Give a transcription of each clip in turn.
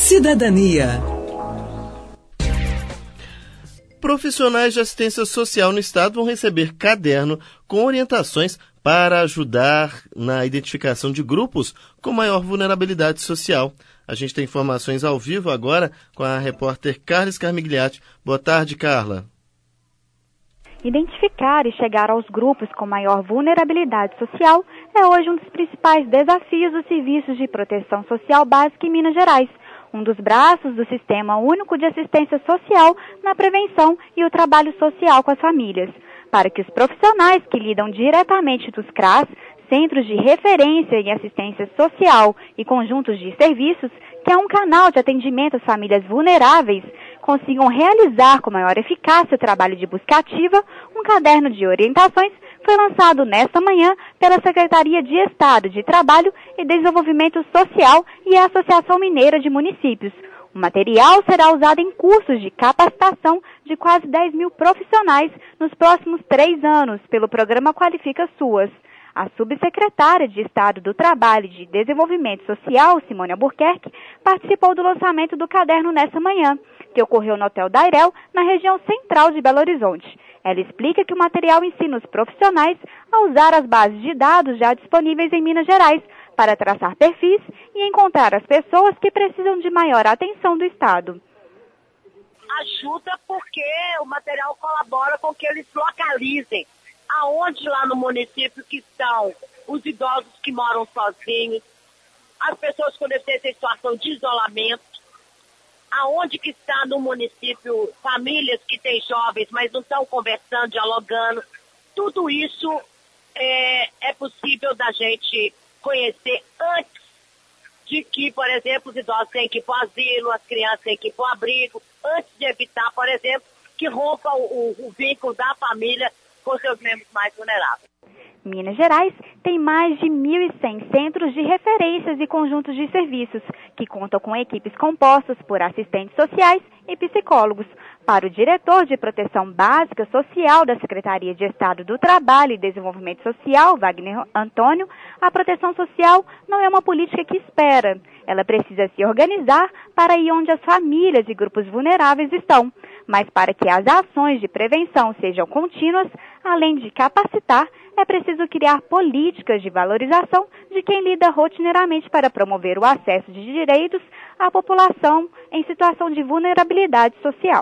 Cidadania. Profissionais de assistência social no estado vão receber caderno com orientações para ajudar na identificação de grupos com maior vulnerabilidade social. A gente tem informações ao vivo agora com a repórter Carla Scarmigliati. Boa tarde, Carla. Identificar e chegar aos grupos com maior vulnerabilidade social é hoje um dos principais desafios dos serviços de proteção social básica em Minas Gerais, um dos braços do Sistema Único de Assistência Social na prevenção e o trabalho social com as famílias. Para que os profissionais que lidam diretamente dos CRAS, Centros de Referência em Assistência Social e conjuntos de serviços, que é um canal de atendimento às famílias vulneráveis, consigam realizar com maior eficácia o trabalho de busca ativa, um caderno de orientações foi lançado nesta manhã pela Secretaria de Estado de Trabalho e Desenvolvimento Social e a Associação Mineira de Municípios. O material será usado em cursos de capacitação de quase 10 mil profissionais nos próximos 3 anos pelo programa Qualifica SUAS. A subsecretária de Estado do Trabalho e de Desenvolvimento Social, Simone Albuquerque, participou do lançamento do caderno nessa manhã, que ocorreu no Hotel Dairel, na região central de Belo Horizonte. Ela explica que o material ensina os profissionais a usar as bases de dados já disponíveis em Minas Gerais para traçar perfis e encontrar as pessoas que precisam de maior atenção do Estado. Ajuda porque o material colabora com que eles localizem aonde lá no município que estão os idosos que moram sozinhos, as pessoas com deficiência em situação de isolamento, aonde que está no município famílias que têm jovens, mas não estão conversando, dialogando. Tudo isso é possível da gente conhecer antes de que, por exemplo, os idosos têm que ir para o asilo, as crianças têm que ir para o abrigo, antes de evitar, por exemplo, que rompa o vínculo da família com seus membros mais vulneráveis. Minas Gerais tem mais de 1.100 centros de referências e conjuntos de serviços, que contam com equipes compostas por assistentes sociais e psicólogos. Para o diretor de Proteção Básica Social da Secretaria de Estado do Trabalho e Desenvolvimento Social, Wagner Antônio, a proteção social não é uma política que espera. Ela precisa se organizar para ir onde as famílias e grupos vulneráveis estão. Mas para que as ações de prevenção sejam contínuas, além de capacitar, é preciso criar políticas de valorização de quem lida rotineiramente para promover o acesso de direitos à população em situação de vulnerabilidade social.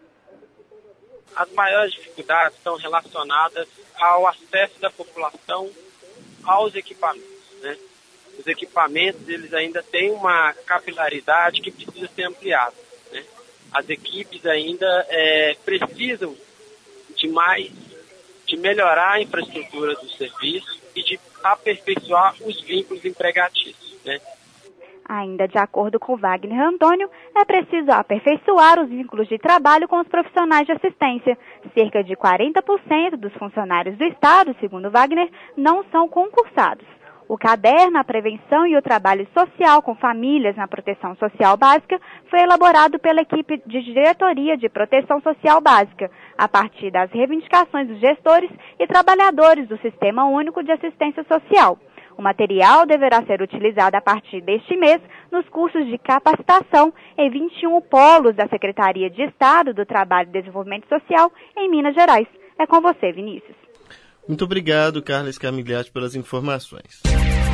As maiores dificuldades estão relacionadas ao acesso da população aos equipamentos, né? Os equipamentos, eles ainda têm uma capilaridade que precisa ser ampliada, né? As equipes ainda precisam de melhorar a infraestrutura do serviço e de aperfeiçoar os vínculos empregatícios, né? Ainda de acordo com Wagner Antônio, é preciso aperfeiçoar os vínculos de trabalho com os profissionais de assistência. Cerca de 40% dos funcionários do Estado, segundo Wagner, não são concursados. O caderno A Prevenção e o Trabalho Social com Famílias na Proteção Social Básica foi elaborado pela equipe de Diretoria de Proteção Social Básica, a partir das reivindicações dos gestores e trabalhadores do Sistema Único de Assistência Social. O material deverá ser utilizado a partir deste mês nos cursos de capacitação em 21 polos da Secretaria de Estado do Trabalho e Desenvolvimento Social em Minas Gerais. É com você, Vinícius. Muito obrigado, Carla Scarmigliati, pelas informações.